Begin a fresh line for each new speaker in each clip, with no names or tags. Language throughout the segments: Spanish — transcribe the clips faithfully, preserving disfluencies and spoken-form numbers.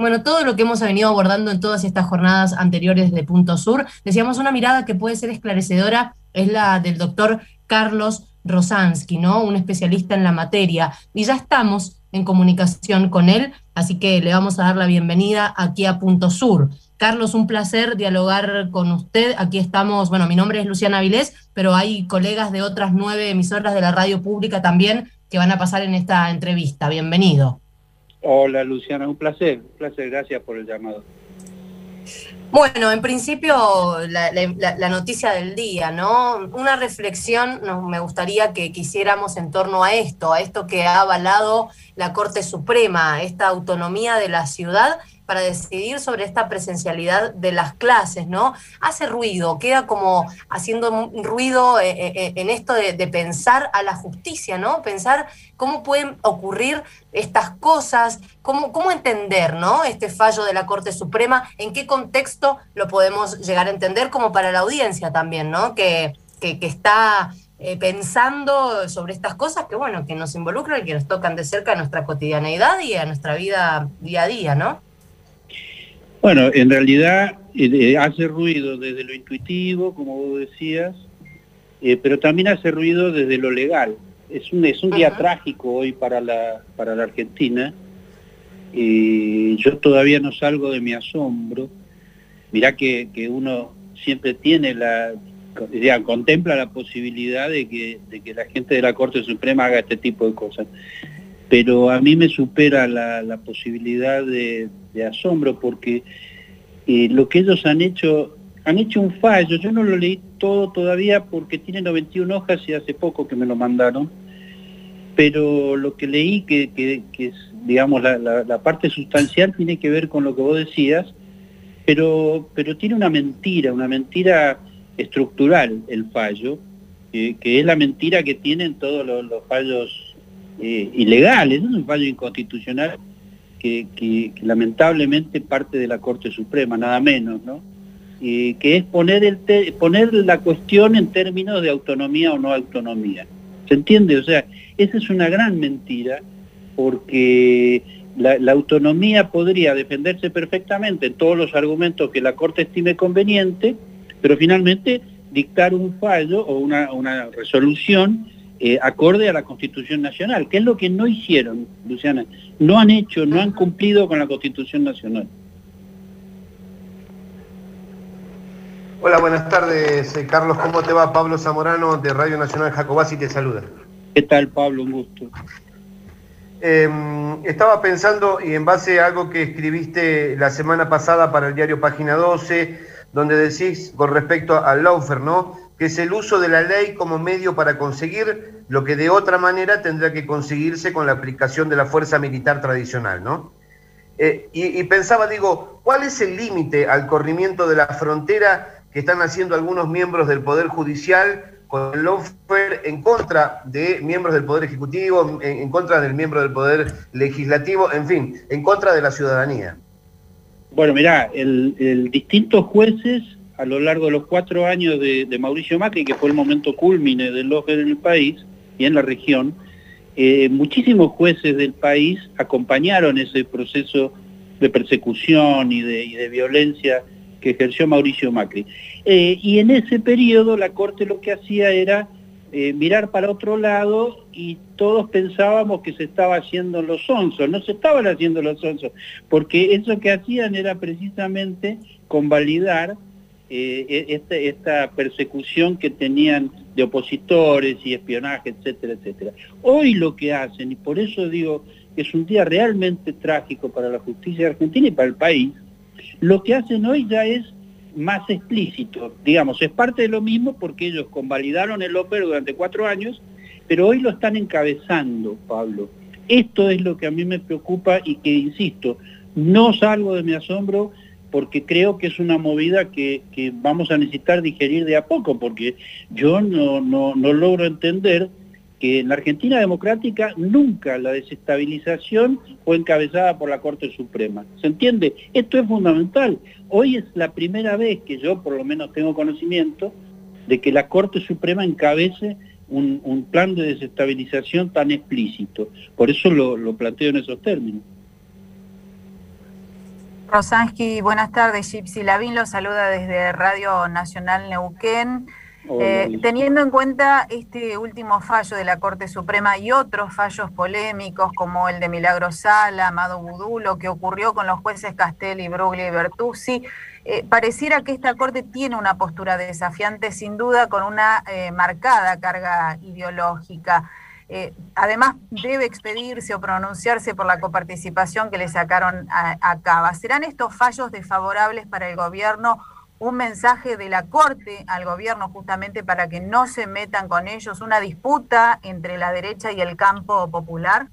Bueno, todo lo que hemos venido abordando en todas estas jornadas anteriores de Punto Sur, decíamos una mirada que puede ser esclarecedora, es la del doctor Carlos Rosansky, ¿no? Un especialista en la materia. Y ya estamos en comunicación con él, así que le vamos a dar la bienvenida aquí a Punto Sur. Carlos, un placer dialogar con usted. Aquí estamos, bueno, mi nombre es Luciana Avilés, pero hay colegas de otras nueve emisoras de la radio pública también que van a pasar en esta entrevista. Bienvenido.
Hola Luciana, un placer, un placer, gracias por el llamado.
Bueno, en principio la, la, la noticia del día, ¿no? Una reflexión no, me gustaría que quisiéramos en torno a esto, a esto que ha avalado la Corte Suprema, esta autonomía de la ciudad para decidir sobre esta presencialidad de las clases, ¿no? Hace ruido, queda como haciendo ruido en esto de, de pensar a la justicia, ¿no? Pensar cómo pueden ocurrir estas cosas, cómo, cómo entender, ¿no? Este fallo de la Corte Suprema, en qué contexto lo podemos llegar a entender como para la audiencia también, ¿no? Que, que, que está eh, pensando sobre estas cosas que, bueno, que nos involucran y que nos tocan de cerca a nuestra cotidianeidad y a nuestra vida día a día, ¿no?
Bueno, en realidad eh, hace ruido desde lo intuitivo, como vos decías, eh, pero también hace ruido desde lo legal. Es un, es un día uh-huh. trágico hoy para la, para la Argentina. Eh, yo todavía no salgo de mi asombro. Mirá que, que uno siempre tiene la, ya, contempla la posibilidad de que, de que la gente de la Corte Suprema haga este tipo de cosas. Pero a mí me supera la, la posibilidad de, de asombro porque eh, lo que ellos han hecho, han hecho un fallo, yo no lo leí todo todavía porque tiene noventa y una hojas y hace poco que me lo mandaron, pero lo que leí, que, que, que es, digamos, la, la, la parte sustancial tiene que ver con lo que vos decías, pero, pero tiene una mentira, una mentira estructural el fallo, eh, que es la mentira que tienen todos los, los fallos Eh, ilegales, es un fallo inconstitucional que, que, que lamentablemente parte de la Corte Suprema, nada menos, ¿no? Eh, que es poner, el te poner la cuestión en términos de autonomía o no autonomía. ¿Se entiende? O sea, esa es una gran mentira porque la, la autonomía podría defenderse perfectamente en todos los argumentos que la Corte estime conveniente, pero finalmente dictar un fallo o una, una resolución Eh, acorde a la Constitución Nacional, que es lo que no hicieron, Luciana. No han hecho, no han cumplido con la Constitución Nacional.
Hola, buenas tardes, eh, Carlos. ¿Cómo te va? Pablo Zamorano, de Radio Nacional Jacobasi, te saluda.
¿Qué tal, Pablo? Un gusto.
Eh, estaba pensando, y en base a algo que escribiste la semana pasada para el diario Página doce, donde decís con respecto al lawfare, ¿no?, que es el uso de la ley como medio para conseguir lo que de otra manera tendrá que conseguirse con la aplicación de la fuerza militar tradicional, ¿no? Eh, y, y pensaba, digo, ¿cuál es el límite al corrimiento de la frontera que están haciendo algunos miembros del Poder Judicial con el lawfare en contra de miembros del Poder Ejecutivo, en, en contra del miembro del Poder Legislativo, en fin, en contra de la ciudadanía?
Bueno, mirá, el, el distintos jueces a lo largo de los cuatro años de, de Mauricio Macri, que fue el momento cúlmine del lawfare en el país y en la región, eh, muchísimos jueces del país acompañaron ese proceso de persecución y de, y de violencia que ejerció Mauricio Macri. Eh, y en ese periodo la Corte lo que hacía era eh, mirar para otro lado y todos pensábamos que se estaba haciendo los sonsos. No se estaban haciendo los sonsos, porque eso que hacían era precisamente convalidar Eh, esta, esta persecución que tenían de opositores y espionaje, etcétera, etcétera. Hoy lo que hacen, y por eso digo que es un día realmente trágico para la justicia argentina y para el país, lo que hacen hoy ya es más explícito, digamos, es parte de lo mismo porque ellos convalidaron el lawfare durante cuatro años, pero hoy lo están encabezando, Pablo. Esto es lo que a mí me preocupa y que, insisto, no salgo de mi asombro porque creo que es una movida que, que vamos a necesitar digerir de a poco, porque yo no, no, no logro entender que en la Argentina democrática nunca la desestabilización fue encabezada por la Corte Suprema. ¿Se entiende? Esto es fundamental. Hoy es la primera vez que yo por lo menos tengo conocimiento de que la Corte Suprema encabece un, un plan de desestabilización tan explícito. Por eso lo, lo planteo en esos términos.
Rosansky, buenas tardes. Gypsy Lavín lo saluda desde Radio Nacional Neuquén. Eh, teniendo en cuenta este último fallo de la Corte Suprema y otros fallos polémicos como el de Milagro Sala, Amado Vudú, lo que ocurrió con los jueces Castelli, Bruglia y Bertuzzi, eh, pareciera que esta Corte tiene una postura desafiante, sin duda con una eh, marcada carga ideológica. Eh, además debe expedirse o pronunciarse por la coparticipación que le sacaron a, a Cava. ¿Serán estos fallos desfavorables para el gobierno un mensaje de la Corte al gobierno justamente para que no se metan con ellos, una disputa entre la derecha y el campo popular?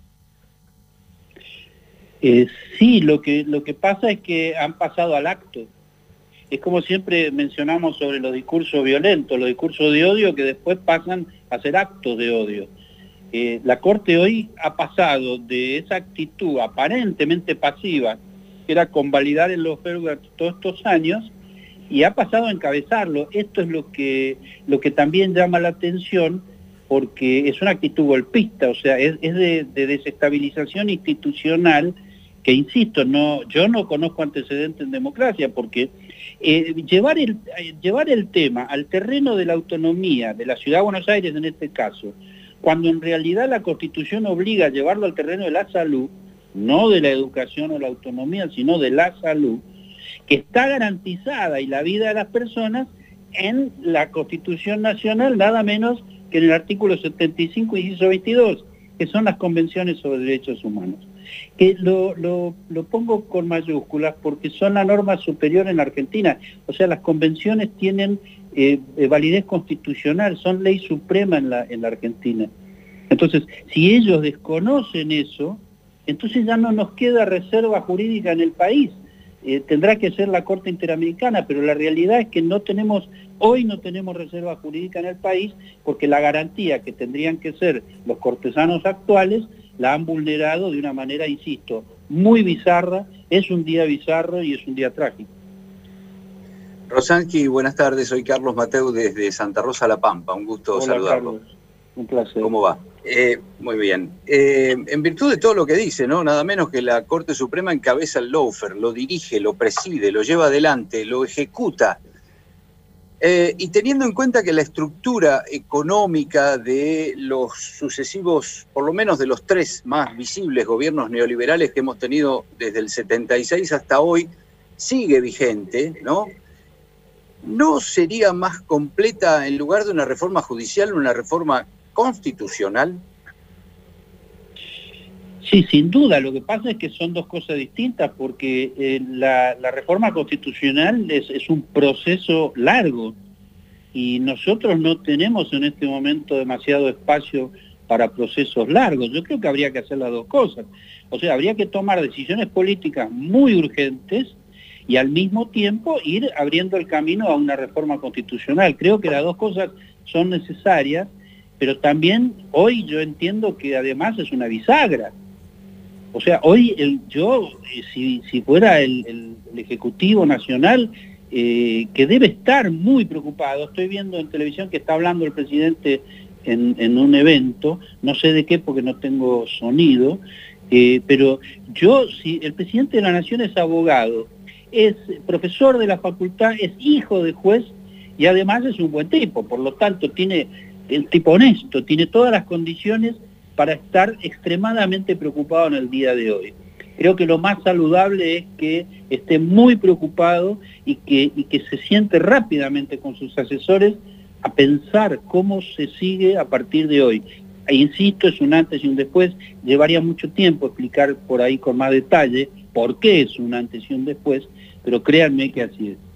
Eh, sí, lo que, lo que pasa es que han pasado al acto. Es como siempre mencionamos sobre los discursos violentos, los discursos de odio que después pasan a ser actos de odio. Eh, la Corte hoy ha pasado de esa actitud aparentemente pasiva, que era convalidar el lawfare todos estos años, y ha pasado a encabezarlo. Esto es lo que, lo que también llama la atención, porque es una actitud golpista, o sea, es, es de, de desestabilización institucional, que insisto, no, yo no conozco antecedentes en democracia, porque eh, llevar, el, eh, llevar el tema al terreno de la autonomía, de la Ciudad de Buenos Aires en este caso, cuando en realidad la Constitución obliga a llevarlo al terreno de la salud, no de la educación o la autonomía, sino de la salud, que está garantizada y la vida de las personas en la Constitución Nacional, nada menos que en el artículo setenta y cinco, inciso veintidós, que son las convenciones sobre derechos humanos. Que lo, lo, lo pongo con mayúsculas porque son la norma superior en la Argentina, o sea, las convenciones tienen eh, validez constitucional, son ley suprema en la, en la Argentina. Entonces, si ellos desconocen eso, entonces ya no nos queda reserva jurídica en el país. Eh, tendrá que ser la Corte Interamericana, pero la realidad es que no tenemos, hoy no tenemos reserva jurídica en el país porque la garantía que tendrían que ser los cortesanos actuales la han vulnerado de una manera, insisto, muy bizarra. Es un día bizarro y es un día trágico.
Rosansky, buenas tardes, soy Carlos Mateu desde Santa Rosa La Pampa, un gusto
Hola,
saludarlo.
Carlos. Un placer.
¿Cómo va? Eh, muy bien. Eh, en virtud de todo lo que dice, ¿no? Nada menos que la Corte Suprema encabeza el lawfare, lo dirige, lo preside, lo lleva adelante, lo ejecuta. Eh, y teniendo en cuenta que la estructura económica de los sucesivos, por lo menos de los tres más visibles gobiernos neoliberales que hemos tenido desde el setenta y seis hasta hoy, sigue vigente, ¿no? ¿No sería más completa, en lugar de una reforma judicial, una reforma constitucional?
Sí, sin duda. Lo que pasa es que son dos cosas distintas, porque eh, la, la reforma constitucional es, es un proceso largo y nosotros no tenemos en este momento demasiado espacio para procesos largos. Yo creo que habría que hacer las dos cosas. O sea, habría que tomar decisiones políticas muy urgentes y al mismo tiempo ir abriendo el camino a una reforma constitucional. Creo que las dos cosas son necesarias, pero también hoy yo entiendo que además es una bisagra. O sea, hoy el, yo, eh, si, si fuera el, el, el Ejecutivo Nacional, eh, que debe estar muy preocupado, estoy viendo en televisión que está hablando el presidente en, en un evento, no sé de qué porque no tengo sonido, eh, pero yo, si el presidente de la Nación es abogado, es profesor de la facultad, es hijo de juez y además es un buen tipo, por lo tanto tiene el tipo honesto, tiene todas las condiciones para estar extremadamente preocupado en el día de hoy. Creo que lo más saludable es que esté muy preocupado y que, y que se siente rápidamente con sus asesores a pensar cómo se sigue a partir de hoy. E insisto, es un antes y un después, llevaría mucho tiempo explicar por ahí con más detalle por qué es un antes y un después, pero créanme que así es.